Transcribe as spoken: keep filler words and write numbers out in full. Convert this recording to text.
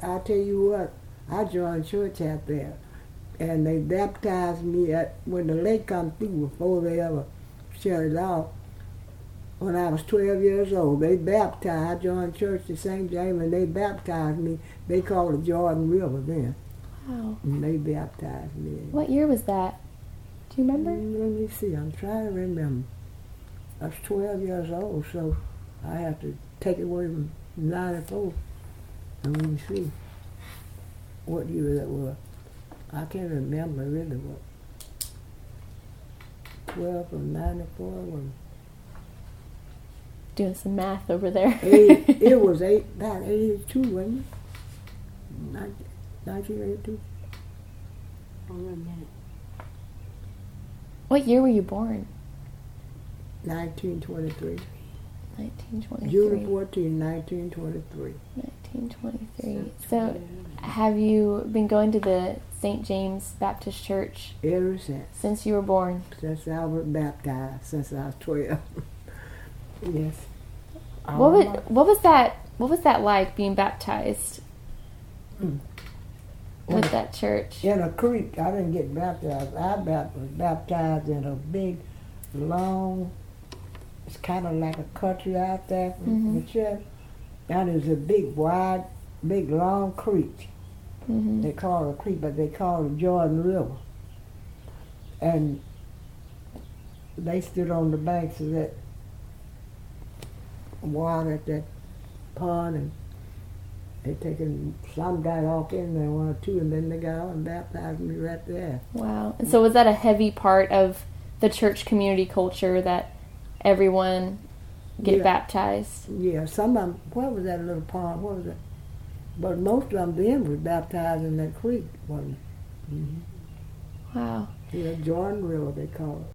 I tell you what, I joined church out there, and they baptized me at when the lake come through before they ever shut it off. When I was twelve years old, they baptized. I joined church at Saint James, and they baptized me. They called it Jordan River then. Wow. And they baptized me. What year was that? Do you remember? Mm, let me see. I'm trying to remember. I was twelve years old, so I have to take it away from ninety-four. And we can see what year that was. I can't remember really what. twelve from ninety-four was. Doing some math over there. eight, it was eight, about eighty-two, wasn't it? nineteen eighty-two. Hold on a minute. What year were you born? nineteen twenty-three. nineteen twenty-three. June fourteenth, nineteen twenty-three. nineteen twenty-three. So, have you been going to the Saint James Baptist Church Ever since. since you were born? Since I was baptized, since I was twelve. Yes. What was, what was that? What was that like being baptized Mm. with that church? In a creek. I didn't get baptized. I bap- was baptized in a big, long, it's kind of like a country out there from Mhm. the church. And there's a big, wide, big, long creek. Mm-hmm. They call it a creek, but they call it Jordan River. And they stood on the banks of that water at that pond, and they taken some got off in there, one or two, and then they got out and baptized me right there. Wow. And so was that a heavy part of the church community culture that everyone get Yeah. baptized? Yeah, some of them, what was that little pond, what was it? But most of them then was baptized in that creek, wasn't it? Mm-hmm. Wow. Yeah, Jordan River they call it.